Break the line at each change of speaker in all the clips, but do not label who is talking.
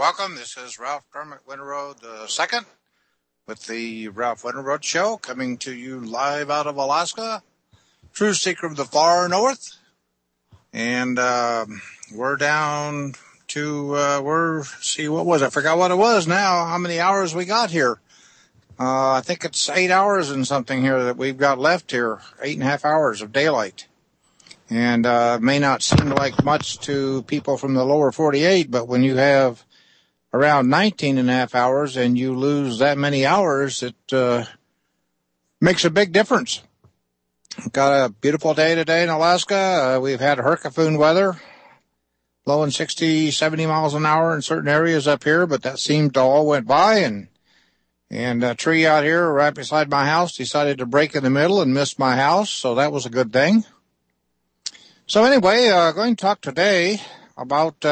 welcome. This is Ralph Kermit Winterroad II with the Ralph Winterroad Show, coming to you live out of Alaska, true seeker of the far north. And we're down to, what was it? I forgot what it was now, how many hours we got here. I think it's 8 hours and something here that we've got left here, 8.5 hours of daylight. And may not seem like much to people from the lower 48, but when you have around 19.5 hours and you lose that many hours, it makes a big difference. Got a beautiful day today in Alaska. We've had hurricane weather, blowing 60, 70 miles an hour in certain areas up here, but that seemed to all went by, and a tree out here right beside my house decided to break in the middle and miss my house, so that was a good thing. So anyway, going to talk today about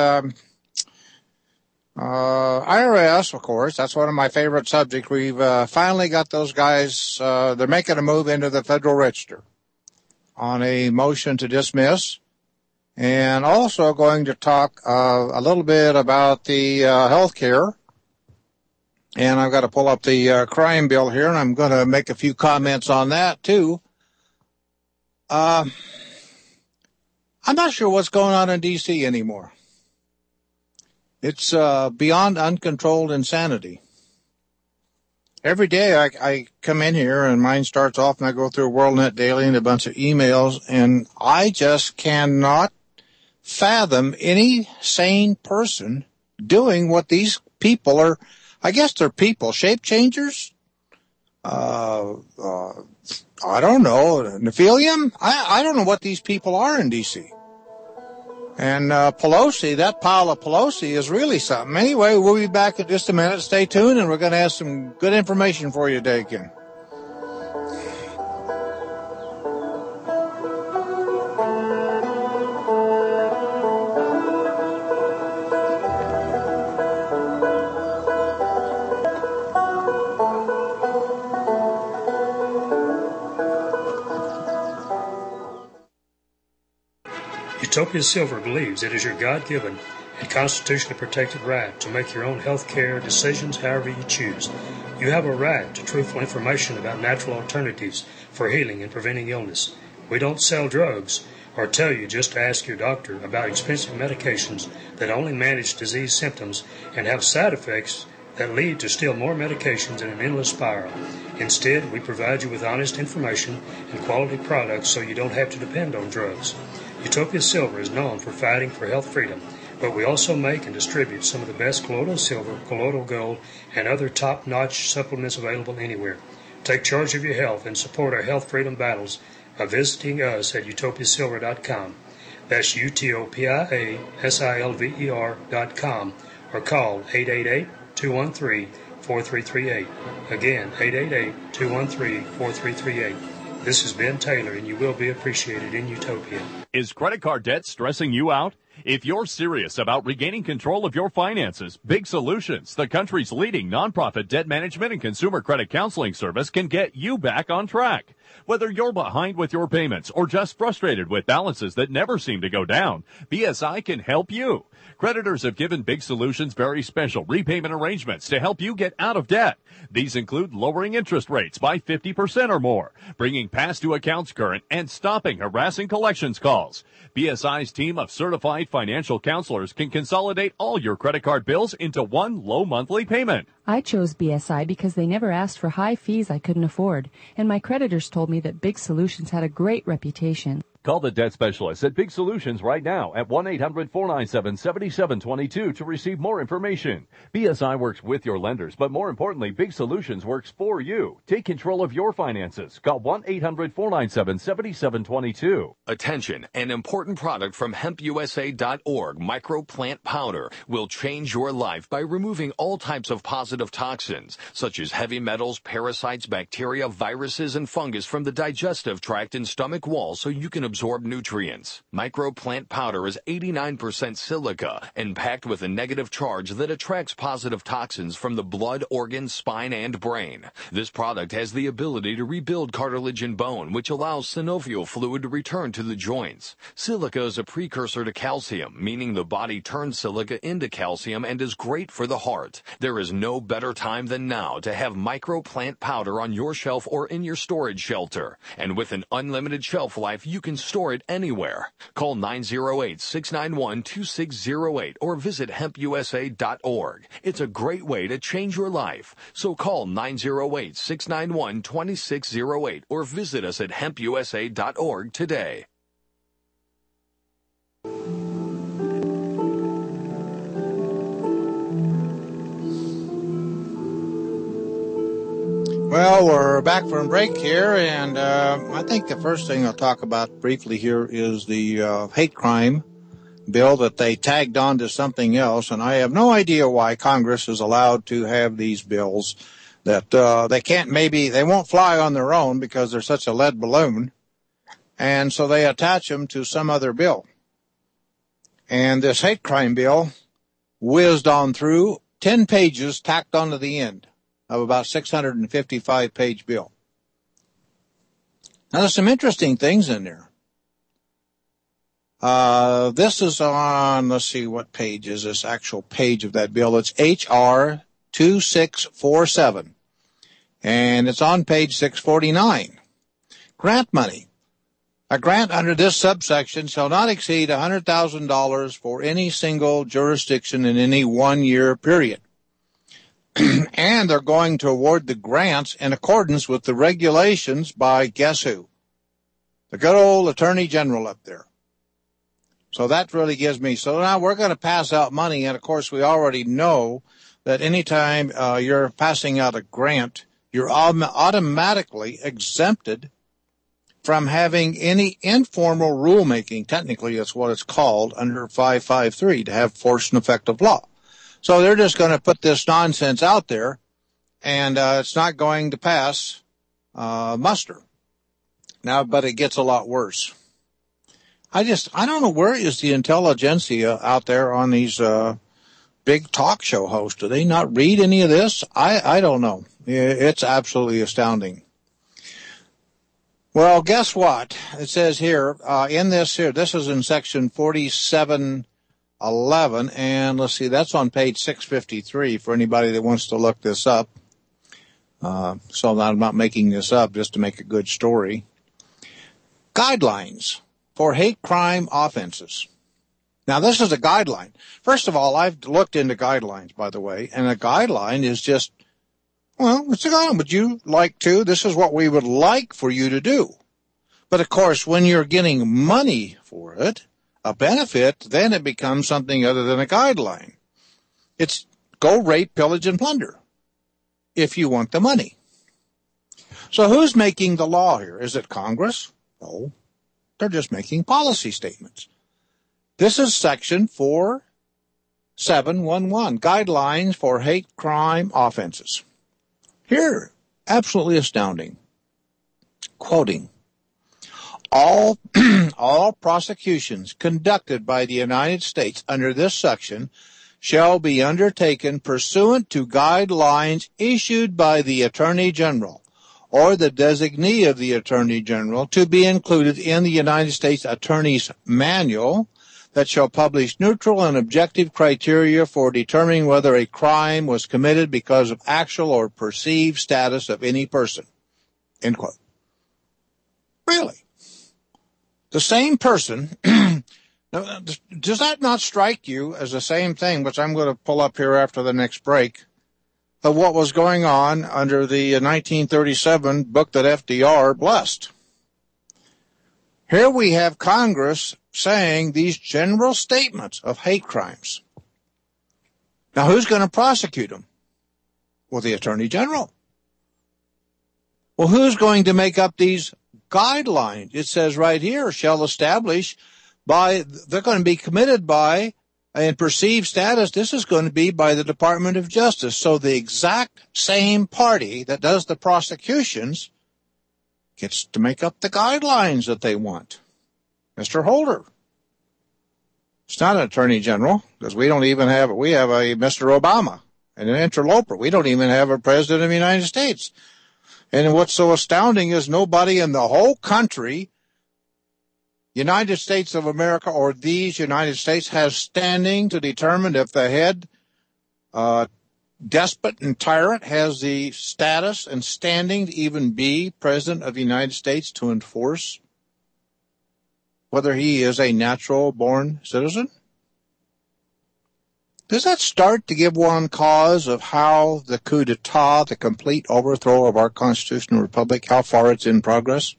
IRS, of course. That's one of my favorite subjects. We've finally got those guys, they're making a move into the Federal Register on a motion to dismiss. And also going to talk a little bit about the health care. And I've got to pull up the crime bill here, and I'm going to make a few comments on that, too. I'm not sure what's going on in D.C. anymore. It's beyond uncontrolled insanity. Every day I come in here and mine starts off and I go through WorldNet Daily and a bunch of emails, and I just cannot fathom any sane person doing what these people are. I guess they're people, shape changers. I don't know, Nephilim? I don't know what these people are in D.C. And Pelosi, that pile of Pelosi is really something. Anyway, we'll be back in just a minute. Stay tuned, and we're going to have some good information for you today, Ken.
Utopia Silver believes it is your God-given and constitutionally protected right to make your own health care decisions however you choose. You have a right to truthful information about natural alternatives for healing and preventing illness. We don't sell drugs or tell you just to ask your doctor about expensive medications that only manage disease symptoms and have side effects that lead to still more medications in an endless spiral. Instead, we provide you with honest information and quality products so you don't have to depend on drugs. Utopia Silver is known for fighting for health freedom, but we also make and distribute some of the best colloidal silver, colloidal gold, and other top-notch supplements available anywhere. Take charge of your health and support our health freedom battles by visiting us at utopiasilver.com. That's utopiasilver.com, or call 888-213-4338. Again, 888-213-4338. This is Ben Taylor, and you will be appreciated in Utopia.
Is credit card debt stressing you out? If you're serious about regaining control of your finances, Big Solutions, the country's leading nonprofit debt management and consumer credit counseling service, can get you back on track. Whether you're behind with your payments or just frustrated with balances that never seem to go down, BSI can help you. Creditors have given Big Solutions very special repayment arrangements to help you get out of debt. These include lowering interest rates by 50% or more, bringing past due accounts current, and stopping harassing collections calls. BSI's team of certified financial counselors can consolidate all your credit card bills into one low monthly payment.
I chose BSI because they never asked for high fees I couldn't afford, and my creditors told me that Big Solutions had a great reputation.
Call the debt specialist at Big Solutions right now at 1-800-497-7722 to receive more information. BSI works with your lenders, but more importantly, Big Solutions works for you. Take control of your finances. Call 1-800-497-7722.
Attention, an important product from hempusa.org, Microplant Powder, will change your life by removing all types of positive toxins, such as heavy metals, parasites, bacteria, viruses, and fungus from the digestive tract and stomach wall so you can absorb absorb nutrients. Microplant powder is 89% silica and packed with a negative charge that attracts positive toxins from the blood, organs, spine, and brain. This product has the ability to rebuild cartilage and bone, which allows synovial fluid to return to the joints. Silica is a precursor to calcium, meaning the body turns silica into calcium and is great for the heart. There is no better time than now to have Microplant powder on your shelf or in your storage shelter. And with an unlimited shelf life, you can store it anywhere. Call 908-691-2608 or visit hempusa.org. It's a great way to change your life. So call 908-691-2608 or visit us at hempusa.org today.
Well, we're back from break here, and I think the first thing I'll talk about briefly here is the hate crime bill that they tagged on to something else, and I have no idea why Congress is allowed to have these bills that they won't fly on their own because they're such a lead balloon, and so they attach them to some other bill. And this hate crime bill whizzed on through, 10 pages tacked onto the end of about 655-page bill. Now, there's some interesting things in there. This is on, let's see, what page is this actual page of that bill? It's H.R. 2647, and it's on page 649. Grant money. A grant under this subsection shall not exceed $100,000 for any single jurisdiction in any 1-year period. And they're going to award the grants in accordance with the regulations by guess who? The good old Attorney General up there. So that really gives me, so now we're going to pass out money, and of course we already know that anytime you're passing out a grant, you're automatically exempted from having any informal rulemaking. Technically, that's what it's called under 553, to have force and effect of law. So they're just going to put this nonsense out there, and it's not going to pass muster. Now, but it gets a lot worse. I don't know, where is the intelligentsia out there on these big talk show hosts? Do they not read any of this? I don't know. It's absolutely astounding. Well, guess what? It says here, this is in section 4711, and let's see, that's on page 653 for anybody that wants to look this up. So I'm not making this up just to make a good story. Guidelines for hate crime offenses. Now, this is a guideline. First of all, I've looked into guidelines, by the way, and a guideline is just, well, it's a guideline. Would you like to? This is what we would like for you to do. But, of course, when you're getting money for it, a benefit, then it becomes something other than a guideline. It's go rape, pillage, and plunder if you want the money. So who's making the law here? Is it Congress? No. They're just making policy statements. This is section 4711, Guidelines for Hate Crime Offenses. Here, absolutely astounding. Quoting, all prosecutions conducted by the United States under this section shall be undertaken pursuant to guidelines issued by the Attorney General or the designee of the Attorney General, to be included in the United States Attorney's Manual, that shall publish neutral and objective criteria for determining whether a crime was committed because of actual or perceived status of any person. End quote. Really? The same person, does that not strike you as the same thing, which I'm going to pull up here after the next break, of what was going on under the 1937 book that FDR blessed? Here we have Congress saying these general statements of hate crimes. Now, who's going to prosecute them? Well, the Attorney General. Well, who's going to make up these guidelines? It says right here, shall establish by, they're going to be committed by, and perceived status, this is going to be by the Department of Justice. So the exact same party that does the prosecutions gets to make up the guidelines that they want. Mr. Holder. It's not an attorney general, because we have a Mr. Obama and an interloper. We don't even have a president of the United States. And what's so astounding is nobody in the whole country, United States of America, or these United States, has standing to determine if the head despot and tyrant has the status and standing to even be president of the United States to enforce whether he is a natural-born citizen. Does that start to give one cause of how the coup d'etat, the complete overthrow of our constitutional republic, how far it's in progress?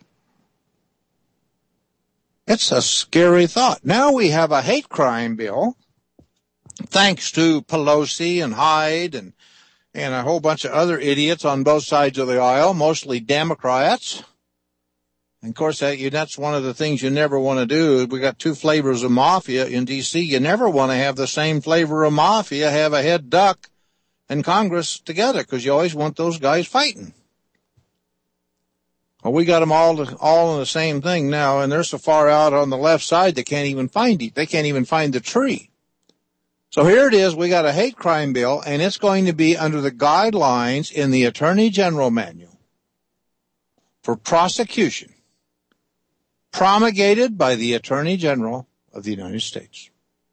It's a scary thought. Now we have a hate crime bill, thanks to Pelosi and Hyde and a whole bunch of other idiots on both sides of the aisle, mostly Democrats. And of course, that's one of the things you never want to do. We got two flavors of mafia in D.C. You never want to have the same flavor of mafia have a head duck and Congress together, because you always want those guys fighting. Well, we got them all in the same thing now, and they're so far out on the left side they can't even find it. They can't even find the tree. So here it is. We got a hate crime bill, and it's going to be under the guidelines in the Attorney General Manual for prosecution, promulgated by the Attorney General of the United States.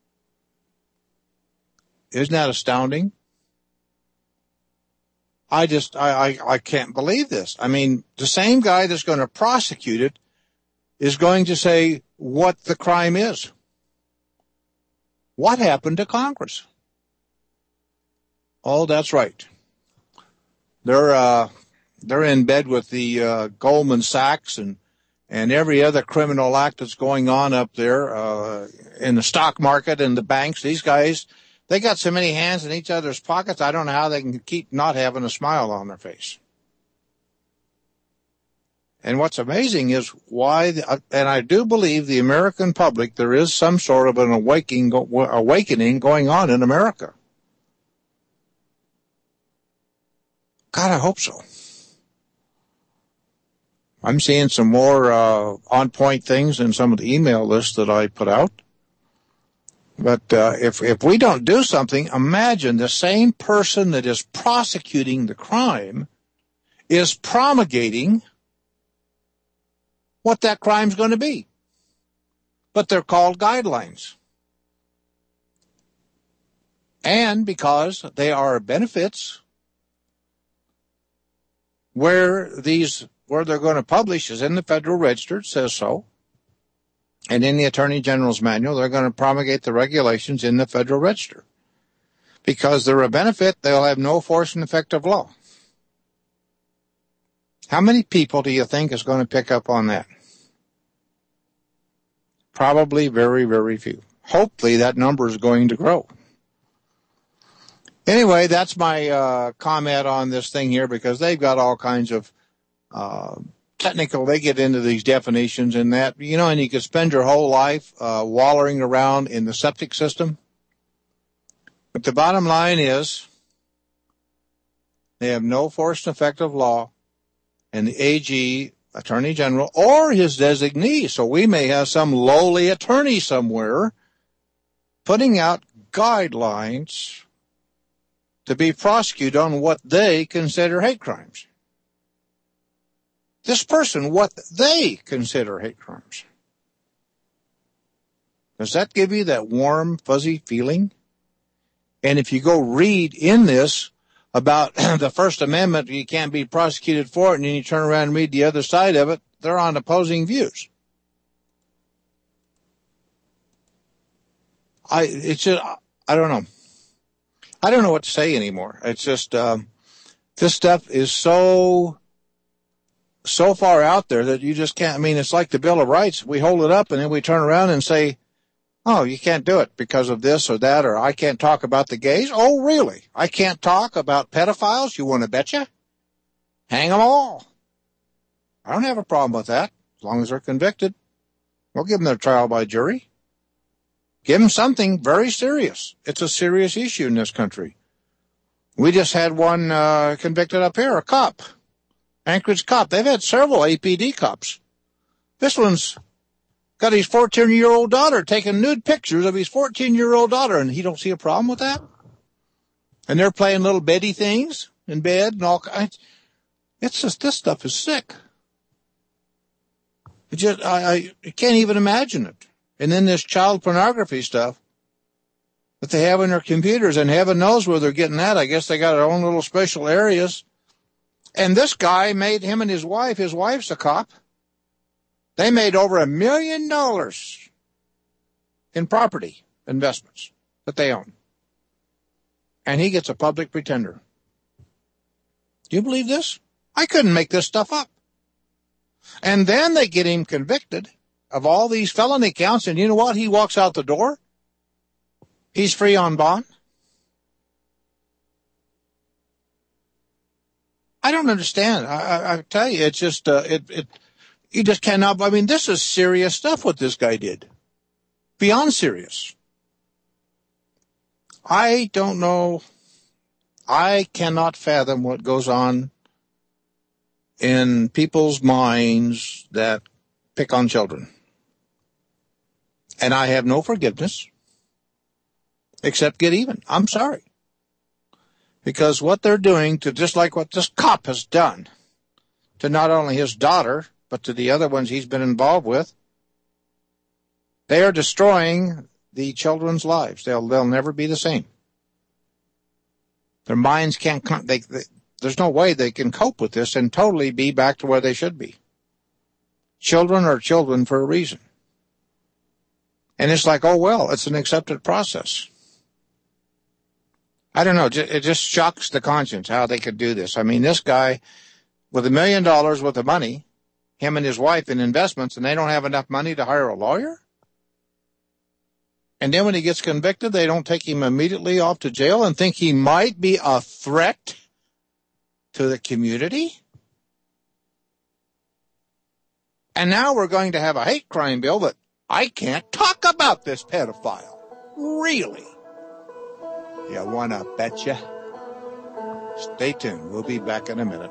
Isn't that astounding? I can't believe this. I mean, the same guy that's going to prosecute it is going to say what the crime is. What happened to Congress? Oh, that's right. They're in bed with the Goldman Sachs and every other criminal act that's going on up there in the stock market and the banks. These guys, they got so many hands in each other's pockets, I don't know how they can keep not having a smile on their face. And what's amazing is and I do believe the American public, there is some sort of an awakening going on in America. God, I hope so. I'm seeing some more on-point things in some of the email lists that I put out. But if we don't do something, imagine the same person that is prosecuting the crime is promulgating what that crime's going to be. But they're called guidelines. And because they are benefits, where they're going to publish is in the Federal Register, it says so. And in the Attorney General's Manual, they're going to promulgate the regulations in the Federal Register. Because they're a benefit, they'll have no force and effect of law. How many people do you think is going to pick up on that? Probably very, very few. Hopefully that number is going to grow. Anyway, that's my comment on this thing here, because they've got all kinds of technical, they get into these definitions and that, and you could spend your whole life wallowing around in the septic system. But the bottom line is they have no force and effect of law, and the AG, Attorney General, or his designee, so we may have some lowly attorney somewhere putting out guidelines to be prosecuted on what they consider hate crimes. This person, what they consider hate crimes. Does that give you that warm, fuzzy feeling? And if you go read in this about the First Amendment, you can't be prosecuted for it, and then you turn around and read the other side of it, they're on opposing views. I don't know. I don't know what to say anymore. It's just, this stuff is so far out there that you just can't. I mean, it's like the Bill of Rights. We hold it up and then we turn around and say, oh, you can't do it because of this or that, or I can't talk about the gays. Oh, really? I can't talk about pedophiles? You want to betcha? Hang them all. I don't have a problem with that as long as they're convicted. We'll give them their trial by jury. Give them something very serious. It's a serious issue in this country. We just had one convicted up here, a cop. Anchorage cop. They've had several APD cops. This one's got his 14-year-old daughter taking nude pictures of his 14-year-old daughter, and he don't see a problem with that? And they're playing little Betty things in bed and all kinds. It's just, this stuff is sick. It just, I can't even imagine it. And then this child pornography stuff that they have in their computers, and heaven knows where they're getting that. I guess they got their own little special areas. And this guy made, him and his wife's a cop. They made over $1 million in property investments that they own. And he gets a public pretender. Do you believe this? I couldn't make this stuff up. And then they get him convicted of all these felony counts, and you know what? He walks out the door. He's free on bond. I don't understand. I tell you, it's just, you just cannot, I mean, this is serious stuff what this guy did. Beyond serious. I don't know. I cannot fathom what goes on in people's minds that pick on children. And I have no forgiveness except get even. I'm sorry. Because what they're doing to, just like what this cop has done to not only his daughter, but to the other ones he's been involved with, they are destroying the children's lives. They'll never be the same. Their minds can't, there's no way they can cope with this and totally be back to where they should be. Children are children for a reason. And it's like, oh, well, it's an accepted process. I don't know. It just shocks the conscience how they could do this. I mean, this guy with $1 million worth of money, him and his wife in investments, and they don't have enough money to hire a lawyer? And then when he gets convicted, they don't take him immediately off to jail and think he might be a threat to the community? And now we're going to have a hate crime bill that I can't talk about this pedophile. Really? You wanna betcha? Stay tuned. We'll be back in a minute.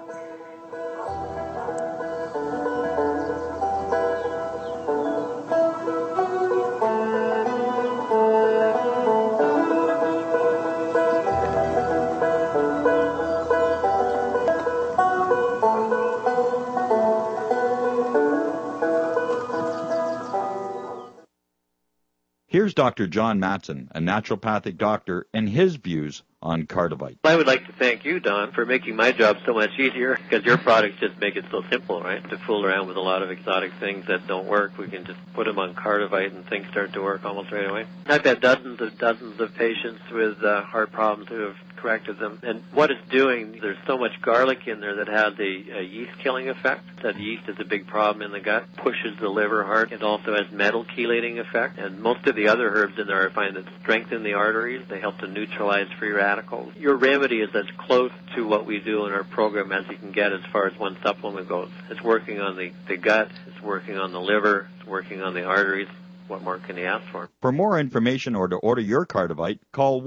Here's Dr. John Matson, a naturopathic doctor, and his views on Cardivite.
I would like to thank you, Don, for making my job so much easier, because your products just make it so simple, right? To fool around with a lot of exotic things that don't work, we can just put them on Cardivite and things start to work almost right away. I've had dozens of patients with heart problems who have corrected them. And what it's doing, there's so much garlic in there that has a yeast-killing effect. That yeast is a big problem in the gut, pushes the liver hard. It also has metal chelating effect. And most of the other herbs in there I find that strengthen the arteries. They help to neutralize free radicals. Your remedy is as close to what we do in our program as you can get as far as one supplement goes. It's working on the gut, it's working on the liver, it's working on the arteries. What more can you ask for?
For more information or to order your Cardivite, call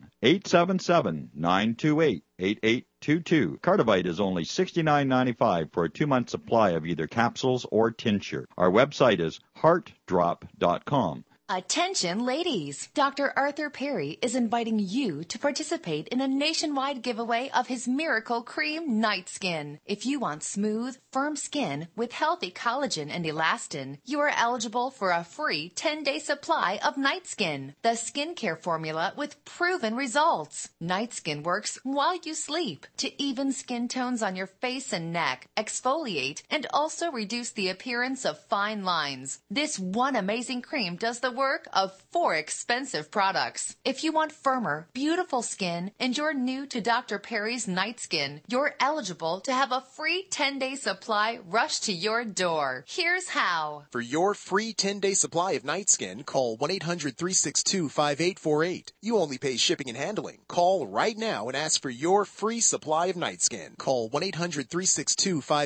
1-877-928-8822. Cardivite is only $69.95 for a 2-month supply of either capsules or tincture. Our website is heartdrop.com.
Attention ladies! Dr. Arthur Perry is inviting you to participate in a nationwide giveaway of his Miracle Cream Night Skin. If you want smooth, firm skin with healthy collagen and elastin, you are eligible for a free 10-day supply of Night Skin, the skincare formula with proven results. Night Skin works while you sleep to even skin tones on your face and neck, exfoliate, and also reduce the appearance of fine lines. This one amazing cream does the work of 4 expensive products. If you want firmer, beautiful skin and you're new to Dr. Perry's Night Skin, you're eligible to have a free 10-day supply rushed to your door. Here's how.
For your free 10-day supply of Night Skin, call 1-800-362-5848. You only pay shipping and handling. Call right now and ask for your free supply of Night Skin. Call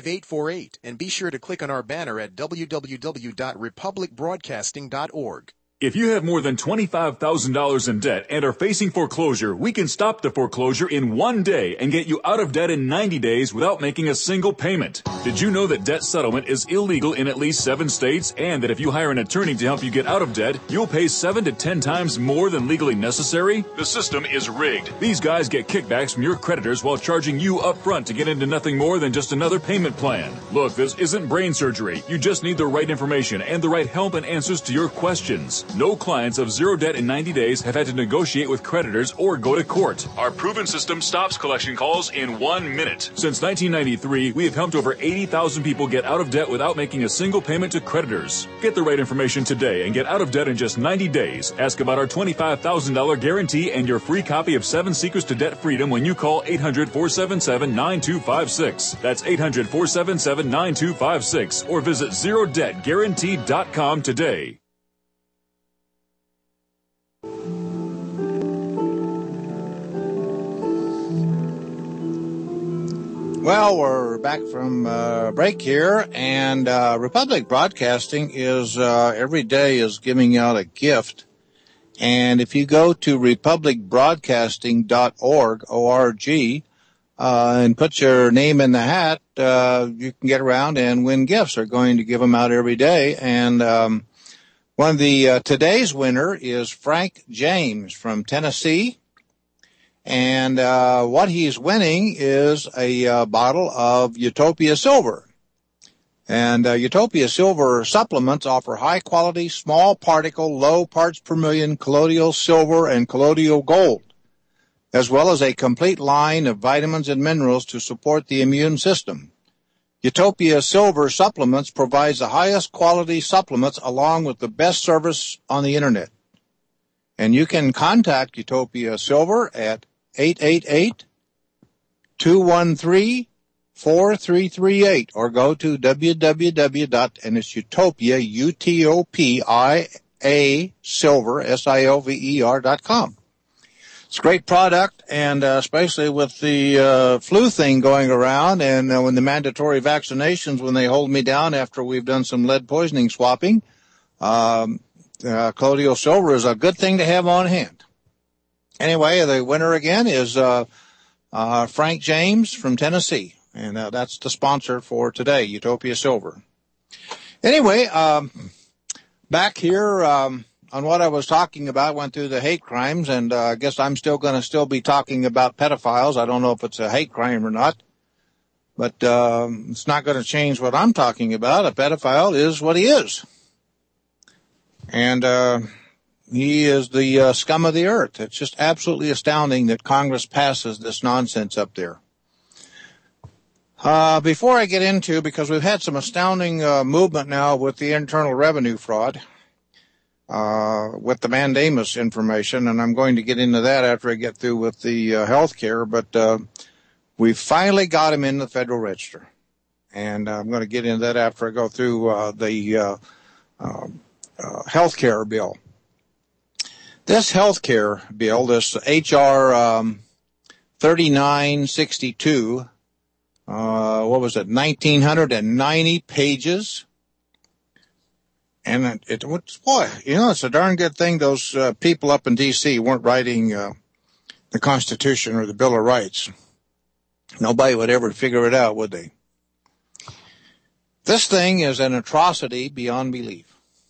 1-800-362-5848 and be sure to click on our banner at www.republicbroadcasting.org.
If you have more than $25,000 in debt and are facing foreclosure, we can stop the foreclosure in 1 day and get you out of debt in 90 days without making a single payment. Did you know that debt settlement is illegal in at least 7 states, and that if you hire an attorney to help you get out of debt, you'll pay 7 to 10 times more than legally necessary? The system is rigged. These guys get kickbacks from your creditors while charging you up front to get into nothing more than just another payment plan. Look, this isn't brain surgery. You just need the right information and the right help and answers to your questions. No clients of zero debt in 90 days have had to negotiate with creditors or go to court. Our proven system stops collection calls in 1 minute. Since 1993, we have helped over 80,000 people get out of debt without making a single payment to creditors. Get the right information today and get out of debt in just 90 days. Ask about our $25,000 guarantee and your free copy of 7 Secrets to Debt Freedom when you call 800-477-9256. That's 800-477-9256 or visit ZeroDebtGuarantee.com today.
Well, we're back from break here, and Republic Broadcasting is every day is giving out a gift. And if you go to republicbroadcasting.org, O-R-G, and put your name in the hat, you can get around and win gifts. They're going to give them out every day. And one of the today's winner is Frank James from Tennessee. And what he's winning is a bottle of Utopia Silver. And Utopia Silver supplements offer high-quality, small-particle, low parts per million colloidal silver and colloidal gold, as well as a complete line of vitamins and minerals to support the immune system. Utopia Silver Supplements provides the highest quality supplements along with the best service on the Internet. And you can contact Utopia Silver at 888-213-4338 or go to and it's Utopia, U-T-O-P-I-A, Silver, S-I-L-V-E-R.com. It's a great product, and especially with the flu thing going around and when the mandatory vaccinations, when they hold me down after we've done some lead poisoning swapping, colloidal silver is a good thing to have on hand. Anyway, the winner again is Frank James from Tennessee, and that's the sponsor for today, Utopia Silver. Anyway, back here on what I was talking about, went through the hate crimes, and I guess I'm still going to be talking about pedophiles. I don't know if it's a hate crime or not, but it's not going to change what I'm talking about. A pedophile is what he is. And he is the scum of the earth. It's just absolutely astounding that Congress passes this nonsense up there. Before I get into, because we've had some astounding movement now with the internal revenue fraud, with the mandamus information, and I'm going to get into that after I get through with the health care, but we finally got him in the Federal Register. And I'm going to get into that after I go through the health care bill. This health care bill, this H.R. 3962, 1,990 pages. And it's a darn good thing those people up in D.C. weren't writing the Constitution or the Bill of Rights. Nobody would ever figure it out, would they? This thing is an atrocity beyond belief.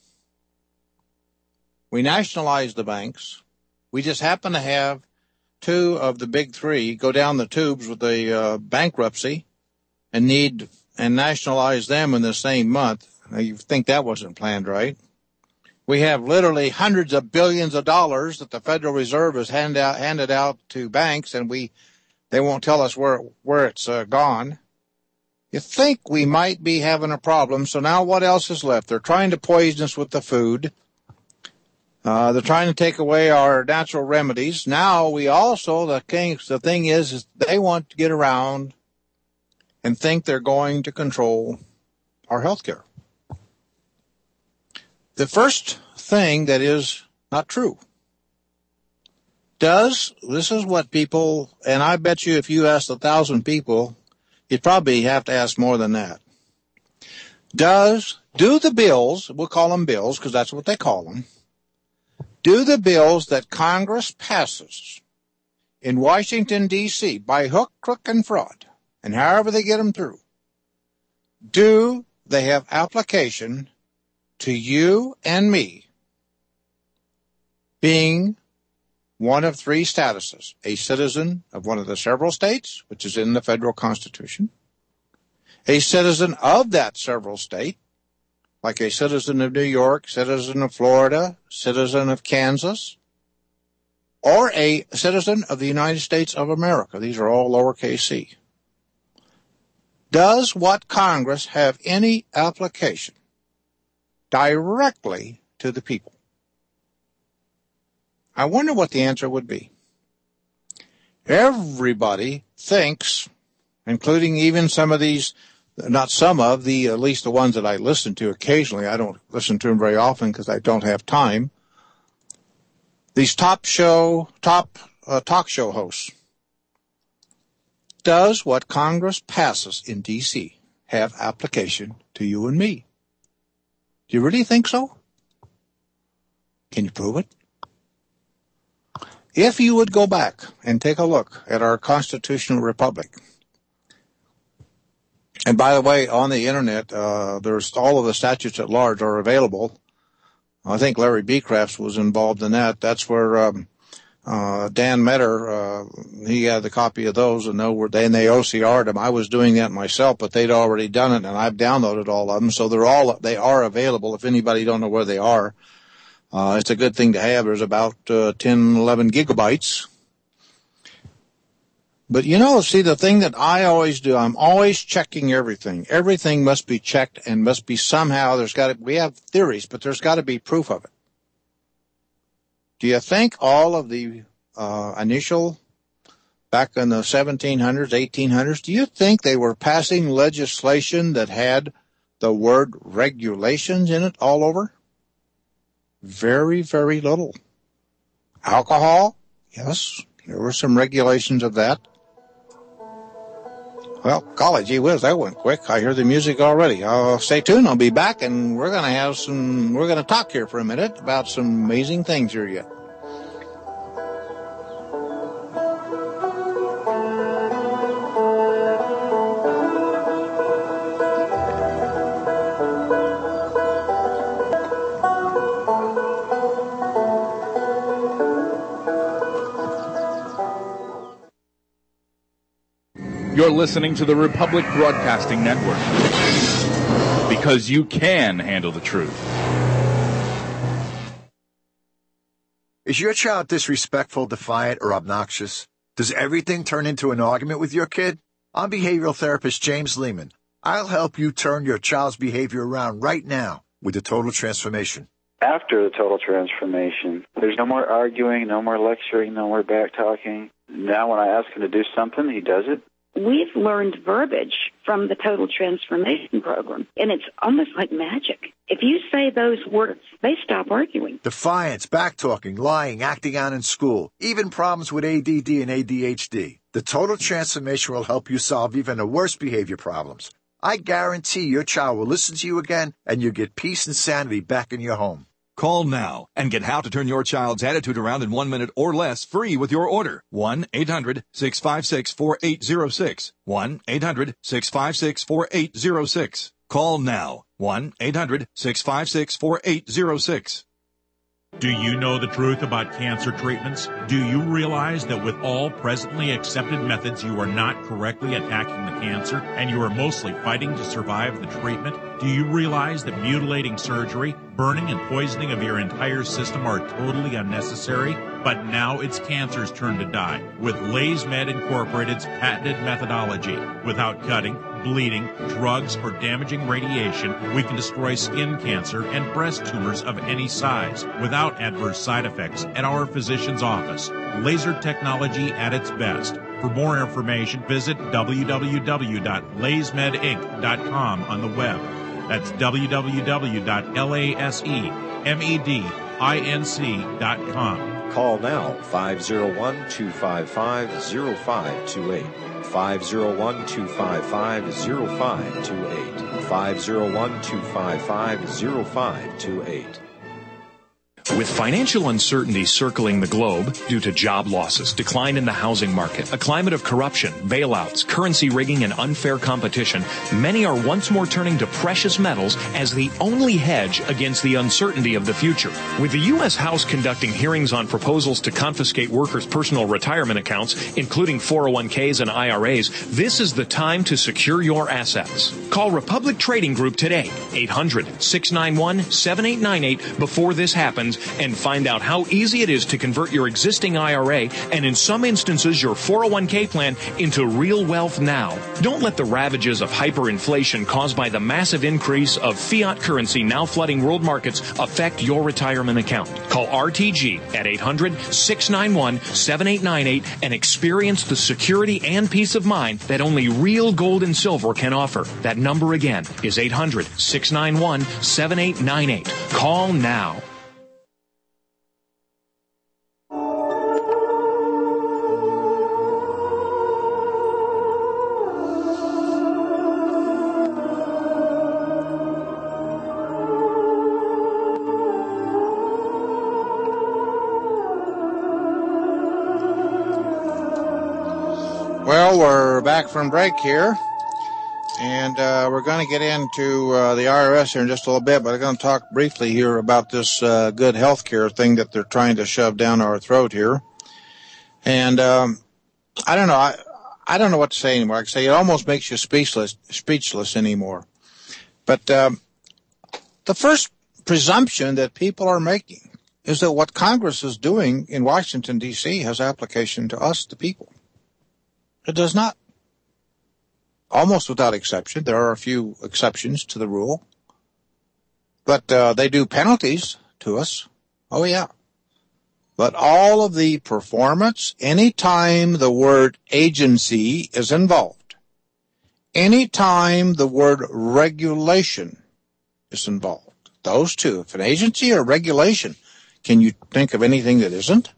We nationalized the banks. We just happen to have 2 of the big 3 go down the tubes with a bankruptcy and nationalize them in the same month. Now, you think that wasn't planned, right? We have literally hundreds of billions of dollars that the Federal Reserve has handed out to banks, and they won't tell us where it's gone. You think we might be having a problem, so now what else is left? They're trying to poison us with the food. They're trying to take away our natural remedies. Now we also, the thing is they want to get around and think they're going to control our health care. The first thing that is not true. This is what people, and I bet you if you asked 1,000 people, you'd probably have to ask more than that. Do the bills, we'll call them bills because that's what they call them, Do the bills that Congress passes in Washington, D.C., by hook, crook, and fraud, and however they get them through, do they have application to you and me being one of three statuses: a citizen of one of the several states, which is in the federal Constitution, a citizen of that several state, like a citizen of New York, citizen of Florida, citizen of Kansas, or a citizen of the United States of America. These are all lowercase c. Does what Congress have any application directly to the people? I wonder what the answer would be. Everybody thinks, including even some of these, not some of the, at least the ones that I listen to occasionally. I don't listen to them very often because I don't have time. These talk show hosts. Does what Congress passes in D.C. have application to you and me? Do you really think so? Can you prove it? If you would go back and take a look at our constitutional republic, and by the way, on the internet, there's all of the statutes at large are available. I think Larry Becrafts was involved in that. That's where Dan Metter, he had the copy of those, and they OCR'd them. I was doing that myself, but they'd already done it, and I've downloaded all of them. So they are available if anybody don't know where they are. It's a good thing to have. There's about 10, 11 gigabytes. But see, the thing that I always do, I'm always checking everything. Everything must be checked and must be somehow, we have theories, but there's got to be proof of it. Do you think all of the initial, back in the 1700s, 1800s, do you think they were passing legislation that had the word regulations in it all over? Very, very little. Alcohol? Yes, there were some regulations of that. Well, golly gee whiz, that went quick. I hear the music already. Stay tuned. I'll be back, and we're going to talk here for a minute about some amazing things here yet.
You're listening to the Republic Broadcasting Network, because you can handle the truth.
Is your child disrespectful, defiant, or obnoxious? Does everything turn into an argument with your kid? I'm behavioral therapist James Lehman. I'll help you turn your child's behavior around right now with the Total Transformation.
After the Total Transformation, there's no more arguing, no more lecturing, no more back-talking. Now when I ask him to do something, he does it.
We've learned verbiage from the Total Transformation Program, and it's almost like magic. If you say those words, they stop arguing.
Defiance, backtalking, lying, acting out in school, even problems with ADD and ADHD. The Total Transformation will help you solve even the worst behavior problems. I guarantee your child will listen to you again, and you'll get peace and sanity back in your home.
Call now and get how to turn your child's attitude around in 1 minute or less free with your order. 1-800-656-4806. 1-800-656-4806. Call now. 1-800-656-4806.
Do you know the truth about cancer treatments? Do you realize that with all presently accepted methods, you are not correctly attacking the cancer and you are mostly fighting to survive the treatment? Do you realize that mutilating surgery, burning and poisoning of your entire system are totally unnecessary? But now it's cancer's turn to die with LaysMed Incorporated's patented methodology. Without cutting, bleeding, drugs, or damaging radiation, we can destroy skin cancer and breast tumors of any size without adverse side effects at our physician's office. Laser technology at its best. For more information, visit www.laysmedinc.com on the web. That's www.laysmedinc.com.
Call now, 501-255-0528. 501-255-0528. 501-255-0528.
With financial uncertainty circling the globe due to job losses, decline in the housing market, a climate of corruption, bailouts, currency rigging, and unfair competition, many are once more turning to precious metals as the only hedge against the uncertainty of the future. With the U.S. House conducting hearings on proposals to confiscate workers' personal retirement accounts, including 401ks and IRAs, this is the time to secure your assets. Call Republic Trading Group today, 800-691-7898 before this happens, and find out how easy it is to convert your existing IRA and in some instances your 401k plan into real wealth now. Don't let the ravages of hyperinflation caused by the massive increase of fiat currency now flooding world markets affect your retirement account. Call RTG at 800-691-7898 and experience the security and peace of mind that only real gold and silver can offer. That number again is 800-691-7898. Call now.
Well, we're back from break here, and we're going to get into the IRS here in just a little bit, but I'm going to talk briefly here about this good health care thing that they're trying to shove down our throat here. And I don't know. I don't know what to say anymore. I can say it almost makes you speechless anymore. But the first presumption that people are making is that what Congress is doing in Washington, D.C. has application to us, the people. It does not. Almost without exception. There are a few exceptions to the rule. But they do penalties to us. Oh, yeah. But all of the performance, anytime the word agency is involved, anytime the word regulation is involved, those two, if an agency or regulation, can you think of anything that isn't?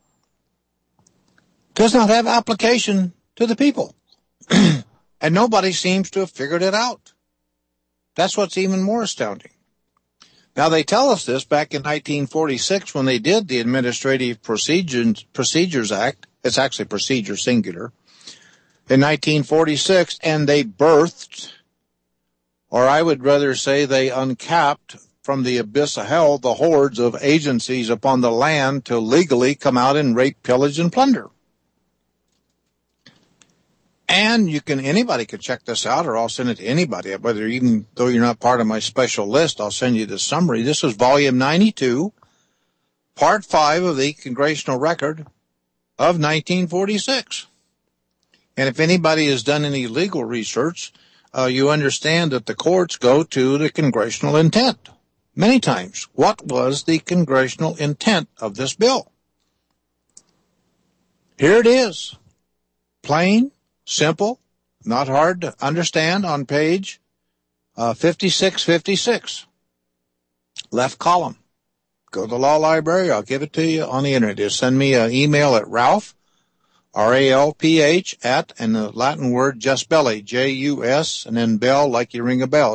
Does not have application to the people. And nobody seems to have figured it out. That's what's even more astounding. Now, they tell us this back in 1946 when they did the Administrative Procedures Act. It's actually procedure singular. In 1946, and they birthed, or I would rather say they uncapped from the abyss of hell the hordes of agencies upon the land to legally come out and rape, pillage, and plunder. And anybody can check this out, or I'll send it to anybody. Whether even though you're not part of my special list, I'll send you the summary. This is volume 92, part 5 of the Congressional Record of 1946. And if anybody has done any legal research, you understand that the courts go to the congressional intent many times. What was the congressional intent of this bill? Here it is. Plain, simple, not hard to understand, on page 5656. Left column. Go to the law library. I'll give it to you on the internet. Just send me an email at Ralph, R-A-L-P-H, at, and the Latin word just belly, J-U-S, and then bell like you ring a bell,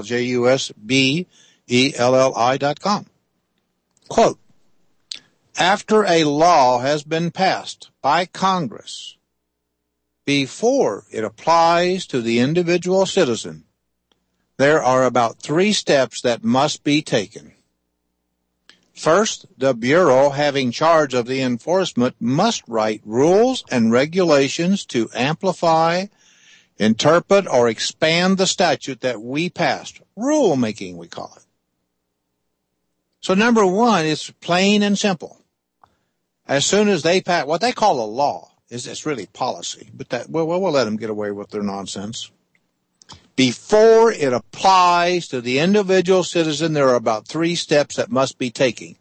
J-U-S-B-E-L-L-I.com. Quote, after a law has been passed by Congress, before it applies to the individual citizen, there are about 3 steps that must be taken. First, the Bureau having charge of the enforcement must write rules and regulations to amplify, interpret, or expand the statute that we passed. Rulemaking, we call it. So number 1 is plain and simple. As soon as they pass what they call a law, it's really policy, but we'll let them get away with their nonsense. Before it applies to the individual citizen, there are about 3 steps that must be taken.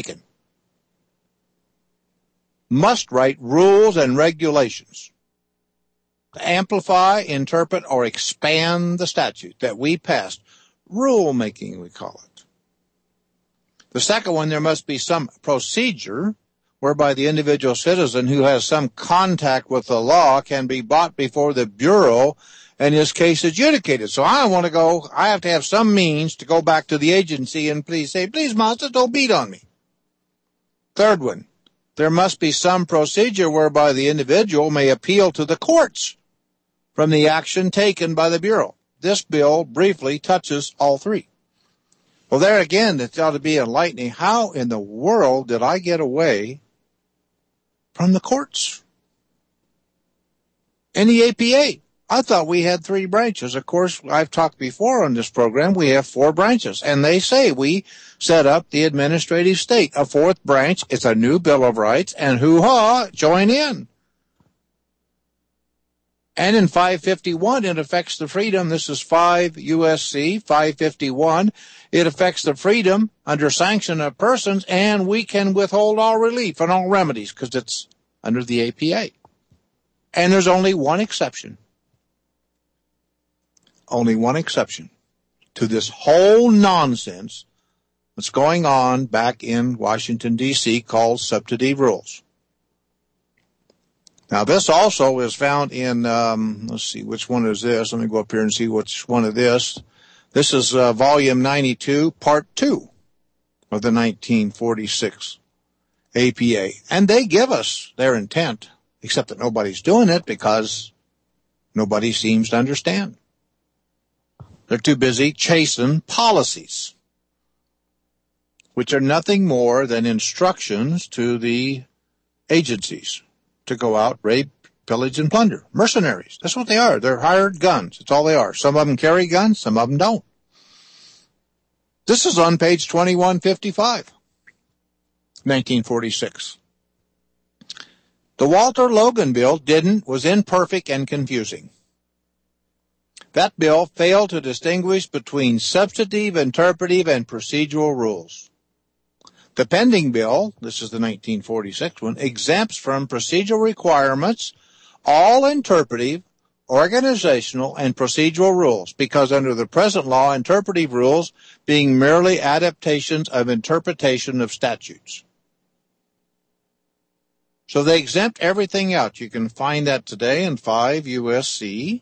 Must write rules and regulations to amplify, interpret, or expand the statute that we passed. Rulemaking, we call it. The second one, there must be some procedure whereby the individual citizen who has some contact with the law can be brought before the Bureau and his case adjudicated. So I have to have some means to go back to the agency and please say, please, master, don't beat on me. Third one, there must be some procedure whereby the individual may appeal to the courts from the action taken by the Bureau. This bill briefly touches all three. Well, there again, it ought to be enlightening. How in the world did I get away from the courts? And the APA. I thought we had three branches. Of course, I've talked before on this program, we have four branches. And they say we set up the administrative state. A fourth branch, it's a new Bill of Rights, and hoo-ha, join in. And in 551, it affects the freedom. This is 5 U.S.C. 551. It affects the freedom under sanction of persons, and we can withhold all relief and all remedies because it's under the APA. And there's only one exception. Only one exception to this whole nonsense that's going on back in Washington, D.C., called substantive rules. Now, this also is found in, let's see, which one is this? Let me go up here and see which one of this. This is Volume 92, Part 2 of the 1946 APA. And they give us their intent, except that nobody's doing it because nobody seems to understand. They're too busy chasing policies, which are nothing more than instructions to the agencies to go out, rape, pillage, and plunder. Mercenaries. That's what they are. They're hired guns. That's all they are. Some of them carry guns. Some of them don't. This is on page 2155, 1946. The Walter Logan bill was imperfect and confusing. That bill failed to distinguish between substantive, interpretive, and procedural rules. The pending bill, this is the 1946 one, exempts from procedural requirements all interpretive, organizational, and procedural rules, because under the present law, interpretive rules being merely adaptations of interpretation of statutes. So they exempt everything out. You can find that today in 5 U.S.C.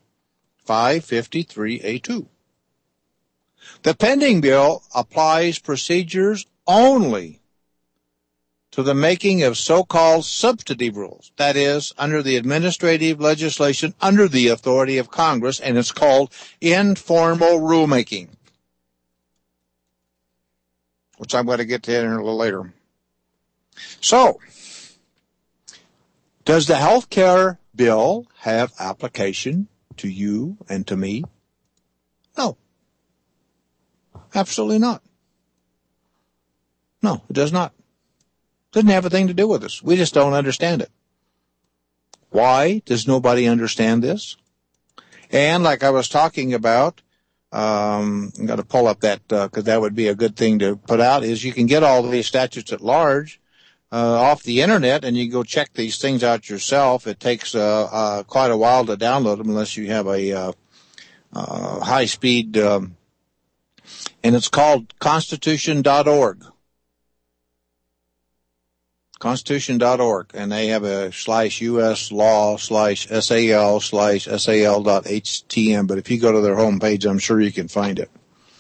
553A2. The pending bill applies procedures only to the making of so-called substantive rules, that is, under the administrative legislation under the authority of Congress, and it's called informal rulemaking, which I'm going to get to in a little later. So, does the health care bill have application to you and to me? No. Absolutely not. No, it does not. Doesn't have a thing to do with us. We just don't understand it. Why does nobody understand this? And like I was talking about, I'm going to pull up that because that would be a good thing to put out, is you can get all these statutes at large off the internet, and you go check these things out yourself. It takes quite a while to download them unless you have a high speed, and it's called Constitution.org. Constitution.org, and they have a /USlaw/SAL/SAL.htm, but if you go to their homepage, I'm sure you can find it.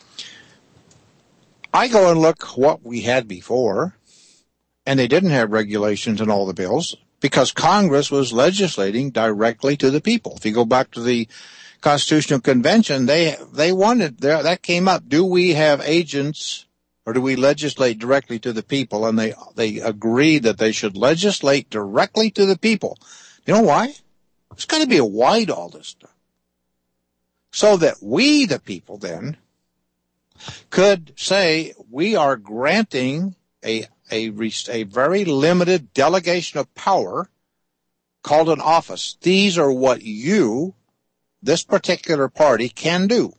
I go and look what we had before, and they didn't have regulations in all the bills because Congress was legislating directly to the people. If you go back to the Constitutional Convention, they wanted, that came up, do we have agents or do we legislate directly to the people? And they agreed that they should legislate directly to the people. You know why? It's got to be a why to all this stuff. So that we, the people, then, could say we are granting a very limited delegation of power called an office. These are what you, this particular party, can do.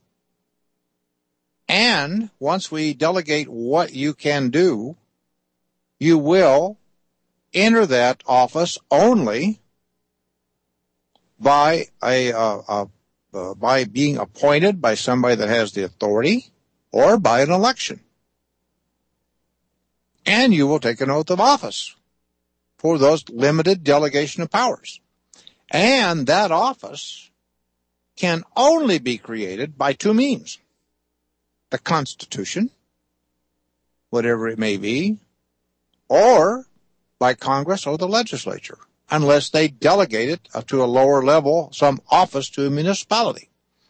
And once we delegate what you can do, you will enter that office only by by being appointed by somebody that has the authority or by an election. And you will take an oath of office for those limited delegation of powers. And that office can only be created by two means. The Constitution, whatever it may be, or by Congress or the legislature, unless they delegate it to a lower level, some office to a municipality.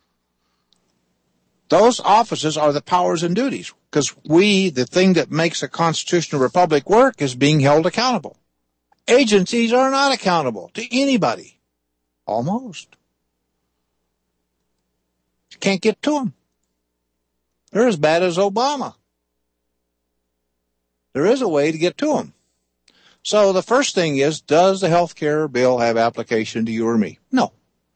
Those offices are the powers and duties, because the thing that makes a constitutional republic work is being held accountable. Agencies are not accountable to anybody. Almost. Can't get to them. They're as bad as Obama. There is a way to get to them. So the first thing is, does the health care bill have application to you or me? No.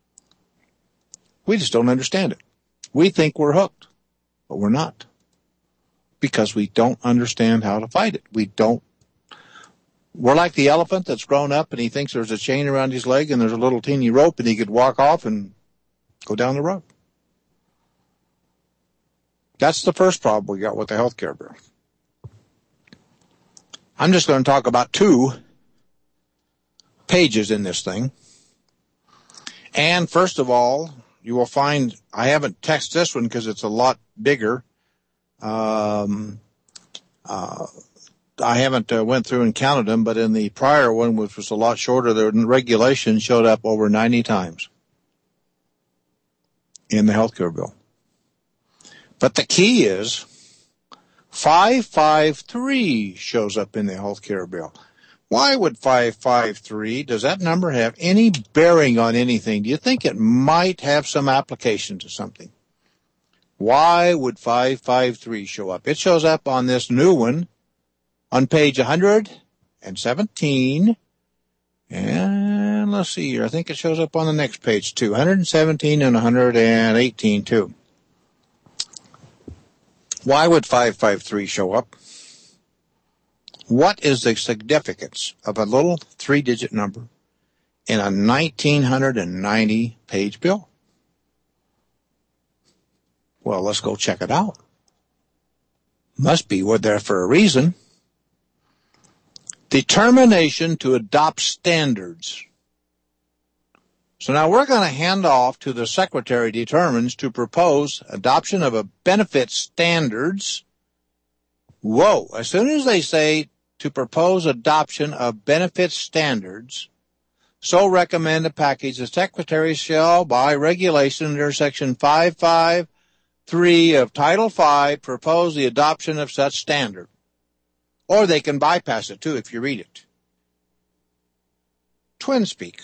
We just don't understand it. We think we're hooked, but we're not. Because we don't understand how to fight it. We're like the elephant that's grown up and he thinks there's a chain around his leg and there's a little teeny rope and he could walk off and go down the road. That's the first problem we got with the health care bill. I'm just going to talk about 2 pages in this thing. And first of all, you will find, I haven't texted this one because it's a lot bigger. I haven't went through and counted them, but in the prior one, which was a lot shorter, the regulation showed up over 90 times in the health care bill. But the key is 553 shows up in the health care bill. Why would 553, does that number have any bearing on anything? Do you think it might have some application to something? Why would 553 show up? It shows up on this new one on page 117. And let's see here. I think it shows up on the next page too. 117 and 118 too. Why would 553 show up? What is the significance of a little 3-digit number in a 1990-page bill? Well, let's go check it out. Must be we're there for a reason. Determination to adopt standards. So now we're going to hand off to the Secretary determines to propose adoption of a benefit standards. Whoa, as soon as they say to propose adoption of benefit standards, so recommend a package, the Secretary shall, by regulation under Section 553 of Title V, propose the adoption of such standard. Or they can bypass it, too, if you read it. Twin speak.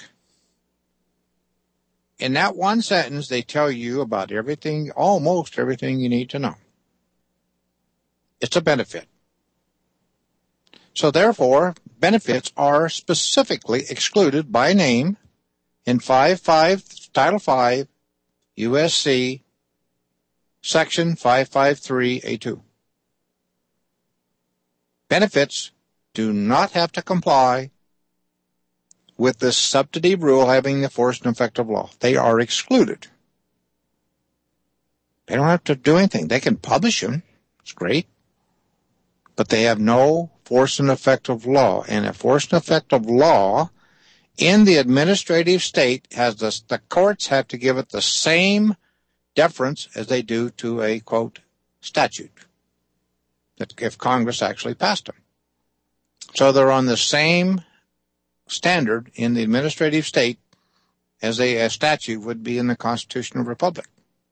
In that one sentence, they tell you about everything, almost everything you need to know. It's a benefit. So therefore, benefits are specifically excluded by name in Title V, USC, Section 553A2. Benefits do not have to comply with this substantive rule having the force and effect of law. They are excluded. They don't have to do anything. They can publish them. It's great. But they have no force and effect of law. And a force and effect of law in the administrative state has the courts have to give it the same deference as they do to a, quote, statute, that if Congress actually passed them. So they're on the same standard in the administrative state as a statute would be in the constitutional republic.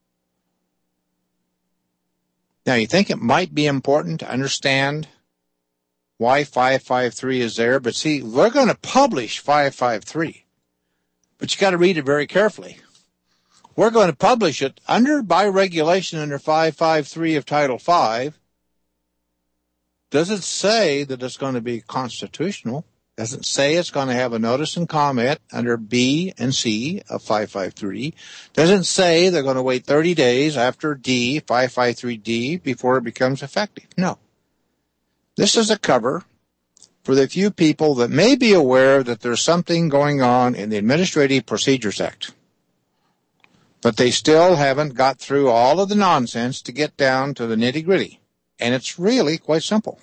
Now, you think it might be important to understand why 553 is there, but see, we're going to publish 553, but you got to read it very carefully. We're going to publish it by regulation under 553 of Title V. Does it say that it's going to be constitutional? Does it say it's going to have a notice and comment under B and C of 553? Does it say they're going to wait 30 days after D, 553D, before it becomes effective? No. This is a cover for the few people that may be aware that there's something going on in the Administrative Procedures Act, but they still haven't got through all of the nonsense to get down to the nitty-gritty. And it's really quite simple.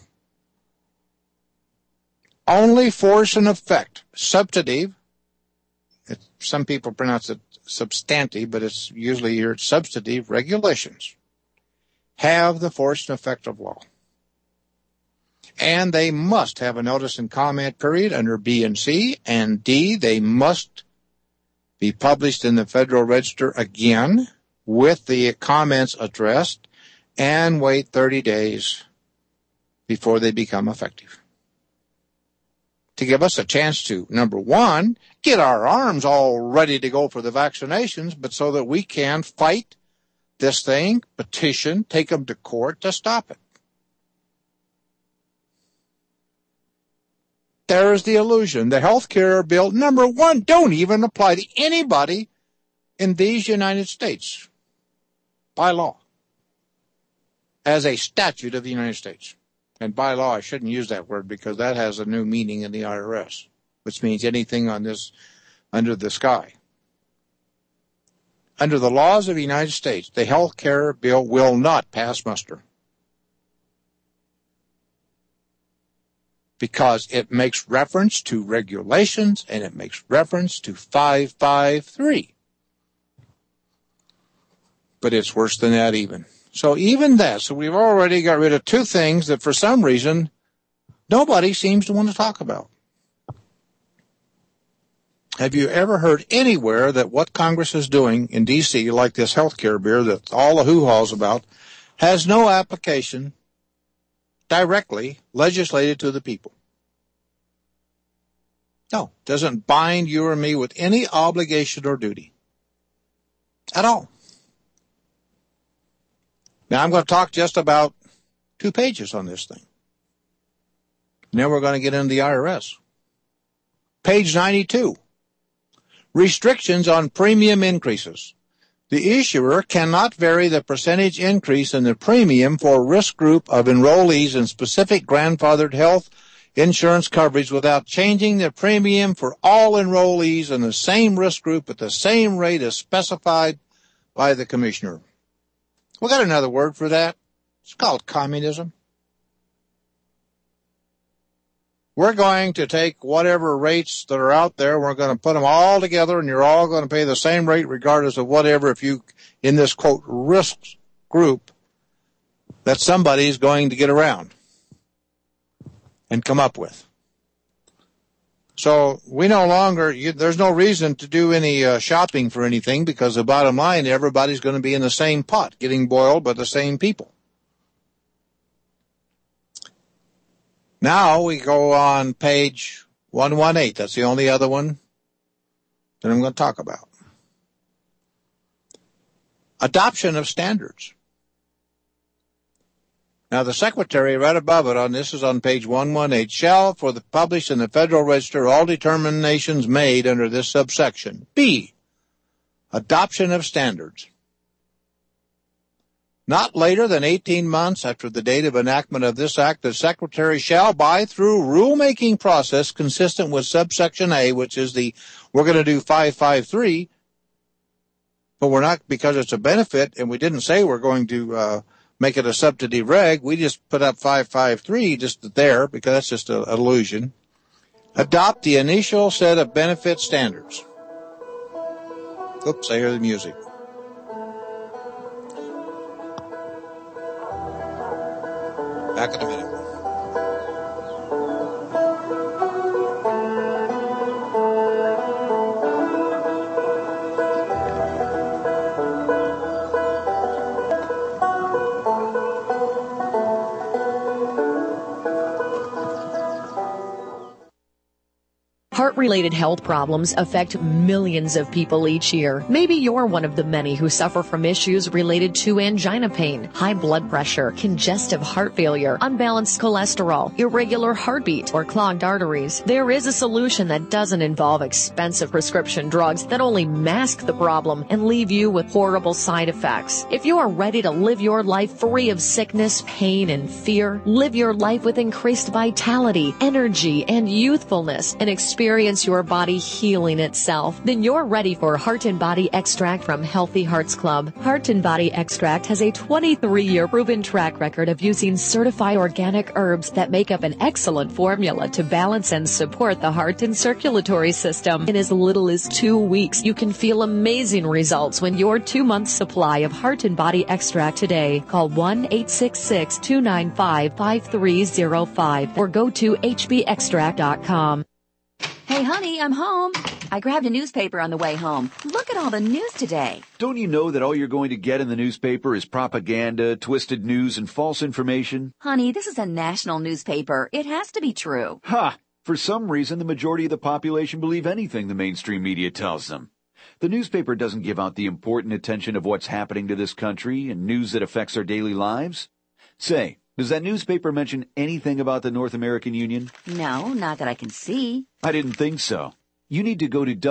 Only force and effect, substantive, some people pronounce it substantive, but it's usually here substantive regulations, have the force and effect of law. And they must have a notice and comment period under B and C. And D, they must be published in the Federal Register again with the comments addressed and wait 30 days before they become effective. To give us a chance to, number one, get our arms all ready to go for the vaccinations, but so that we can fight this thing, petition, take them to court to stop it. There is the illusion. The health care bill, number one, don't even apply to anybody in these United States by law as a statute of the United States. And by law, I shouldn't use that word because that has a new meaning in the IRS, which means anything on this under the sky. Under the laws of the United States, the health care bill will not pass muster because it makes reference to regulations and it makes reference to 553. But it's worse than that even. So even that, so we've already got rid of two things that for some reason nobody seems to want to talk about. Have you ever heard anywhere that what Congress is doing in D.C., like this health care bill that all the hoo-haws about, has no application directly legislated to the people? No, doesn't bind you or me with any obligation or duty at all. Now, I'm going to talk just about 2 pages on this thing. Then we're going to get into the IRS. Page 92. Restrictions on premium increases. The issuer cannot vary the percentage increase in the premium for a risk group of enrollees in specific grandfathered health insurance coverage without changing the premium for all enrollees in the same risk group at the same rate as specified by the commissioner. We got another word for that. It's called communism. We're going to take whatever rates that are out there, we're going to put them all together, and you're all going to pay the same rate regardless of whatever, if you, in this, quote, risk group that somebody's going to get around and come up with. So we no longer, there's no reason to do any shopping for anything because the bottom line, everybody's going to be in the same pot, getting boiled by the same people. Now we go on page 118. That's the only other one that I'm going to talk about. Adoption of standards. Now the Secretary right above it on this is on page 118, shall for the published in the Federal Register all determinations made under this subsection. B, adoption of standards. Not later than 18 months after the date of enactment of this act, the Secretary shall, by through rulemaking process consistent with subsection A, which is we're going to do 553, but we're not because it's a benefit, and we didn't say we're going to make it a subsidy reg. We just put up 553 just there because that's just an illusion. Adopt the initial set of benefit standards. Oops, I hear the music. Back in a minute.
Heart-related health problems affect millions of people each year. Maybe you're one of the many who suffer from issues related to angina pain, high blood pressure, congestive heart failure, unbalanced cholesterol, irregular heartbeat, or clogged arteries. There is a solution that doesn't involve expensive prescription drugs that only mask the problem and leave you with horrible side effects. If you are ready to live your life free of sickness, pain, and fear, live your life with increased vitality, energy, and youthfulness, and experience experience your body healing itself, then you're ready for Heart and Body Extract from Healthy Hearts Club. Heart and Body Extract has a 23-year proven track record of using certified organic herbs that make up an excellent formula to balance and support the heart and circulatory system. In as little as 2 weeks, you can feel amazing results when your 2-month supply of Heart and Body Extract today. Call 1-866-295-5305 or go to hbextract.com.
Hey, honey, I'm home. I grabbed a newspaper on the way home. Look at all the news today.
Don't you know that all you're going to get in the newspaper is propaganda, twisted news, and false information?
Honey, this is a national newspaper. It has to be true.
Ha! For some reason, the majority of the population believe anything the mainstream media tells them. The newspaper doesn't give out the important attention of what's happening to this country and news that affects our daily lives. Say, does that newspaper mention anything about the North American Union?
No, not that I can see.
I didn't think so. You need to go to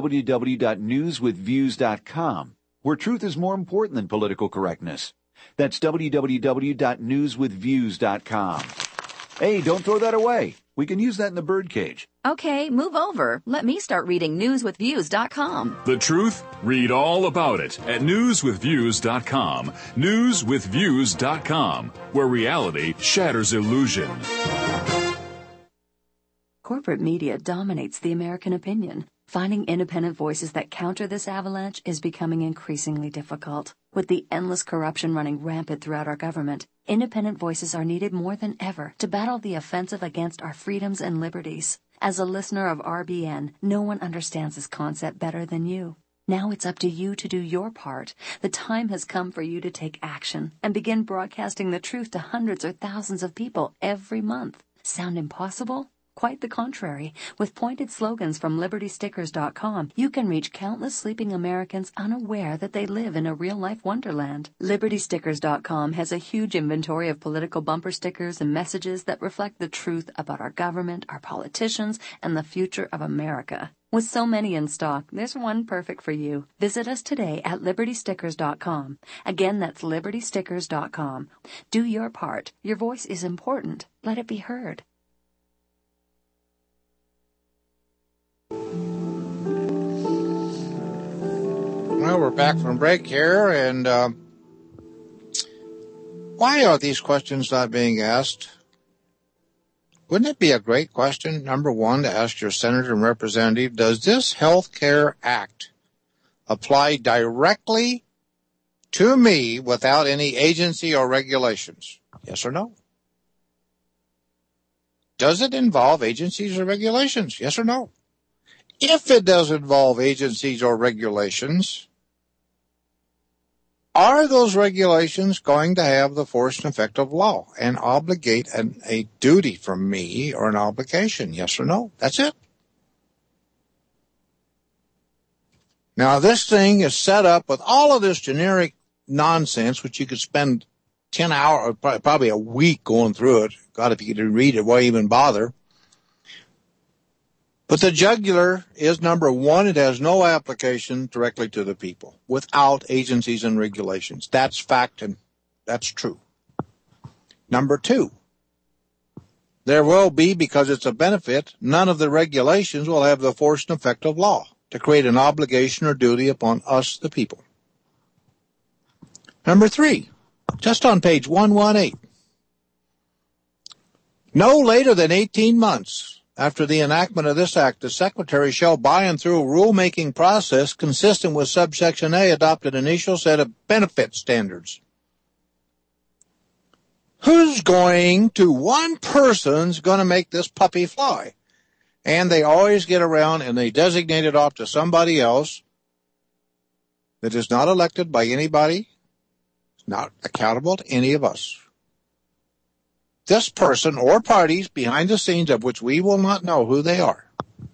www.newswithviews.com, where truth is more important than political correctness. That's www.newswithviews.com. Hey, don't throw that away. We can use that in the birdcage.
Okay, move over. Let me start reading newswithviews.com.
The truth? Read all about it at newswithviews.com. Newswithviews.com, where reality shatters illusion.
Corporate media dominates the American opinion. Finding independent voices that counter this avalanche is becoming increasingly difficult. With the endless corruption running rampant throughout our government, independent voices are needed more than ever to battle the offensive against our freedoms and liberties. As a listener of RBN, no one understands this concept better than you. Now it's up to you to do your part. The time has come for you to take action and begin broadcasting the truth to hundreds or thousands of people every month. Sound impossible? Quite the contrary. With pointed slogans from LibertyStickers.com, you can reach countless sleeping Americans unaware that they live in a real-life wonderland. LibertyStickers.com has a huge inventory of political bumper stickers and messages that reflect the truth about our government, our politicians, and the future of America. With so many in stock, there's one perfect for you. Visit us today at LibertyStickers.com. Again, that's LibertyStickers.com. Do your part. Your voice is important. Let it be heard.
Well, we're back from break here, and why are these questions not being asked? Wouldn't it be a great question, number one, to ask your senator and representative, does this Health Care Act apply directly to me without any agency or regulations? Yes or no? Does it involve agencies or regulations? Yes or no? If it does involve agencies or regulations, are those regulations going to have the force and effect of law and obligate a duty from me or an obligation? Yes or no? That's it. Now, this thing is set up with all of this generic nonsense, which you could spend 10 hours, or probably a week going through it. God, if you could read it, why even bother? But the jugular is, number one, it has no application directly to the people without agencies and regulations. That's fact and that's true. Number two, there will be, because it's a benefit, none of the regulations will have the force and effect of law to create an obligation or duty upon us, the people. Number three, just on page 118, no later than 18 months after the enactment of this act, the Secretary shall, by and through a rulemaking process consistent with subsection A, adopt an initial set of benefit standards. One person's going to make this puppy fly? And they always get around and they designate it off to somebody else that is not elected by anybody, not accountable to any of us. This person or parties behind the scenes of which we will not know who they are.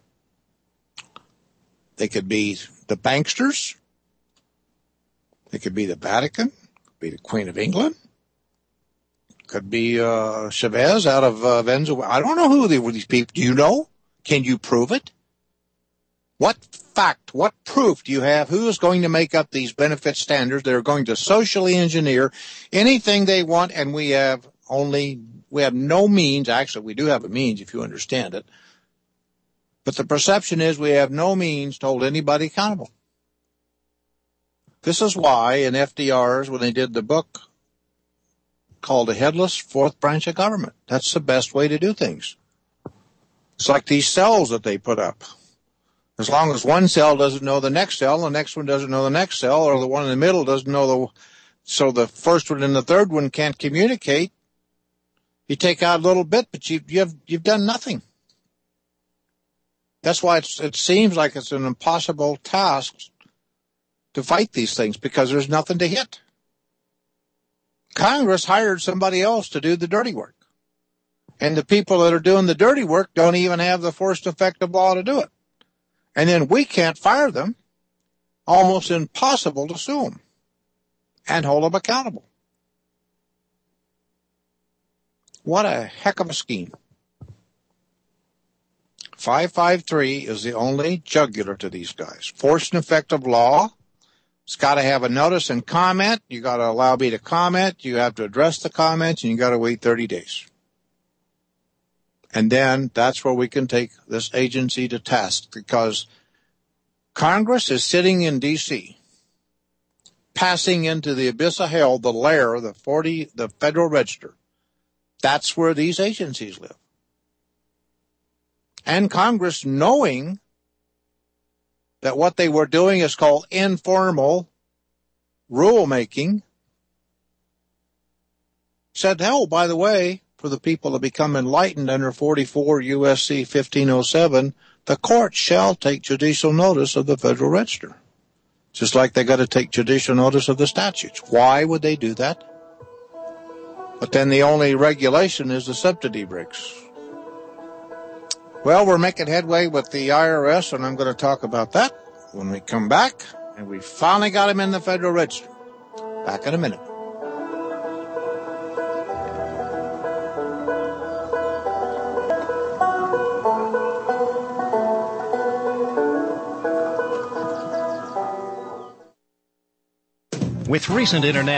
They could be the banksters. They could be the Vatican. Could be the Queen of England. Could be Chavez out of Venezuela. I don't know who these people. Do you know? Can you prove it? What fact, what proof do you have? Who is going to make up these benefit standards that are going to socially engineer anything they want? And we have no means. Actually, we do have a means, if you understand it, But the perception is we have no means to hold anybody accountable. This is why in FDR's, when they did the book called The Headless Fourth Branch of Government, that's the best way to do things. It's like these cells that they put up. As long as one cell doesn't know the next cell, the next one doesn't know the next cell, or the one in the middle doesn't know so the first one and the third one can't communicate, you take out a little bit, but you've done nothing. That's why it seems like it's an impossible task to fight these things, because there's nothing to hit. Congress hired somebody else to do the dirty work. And the people that are doing the dirty work don't even have the force and effective law to do it. And then we can't fire them. Almost impossible to sue them and hold them accountable. What a heck of a scheme. 553 is the only jugular to these guys. Force and effective law. It's got to have a notice and comment. You got to allow me to comment. You have to address the comments, and you got to wait 30 days. And then that's where we can take this agency to task, because Congress is sitting in D.C., passing into the abyss of hell, the lair, the Federal Register. That's where these agencies live. And Congress, knowing that what they were doing is called informal rulemaking, said, hell, by the way, for the people to become enlightened under 44 U.S.C. 1507, the court shall take judicial notice of the Federal Register. Just like they got to take judicial notice of the statutes. Why would they do that? But then the only regulation is the subsidy breaks. Well, we're making headway with the IRS, and I'm going to talk about that when we come back. And we finally got him in the Federal Register. Back in a minute.
With recent internet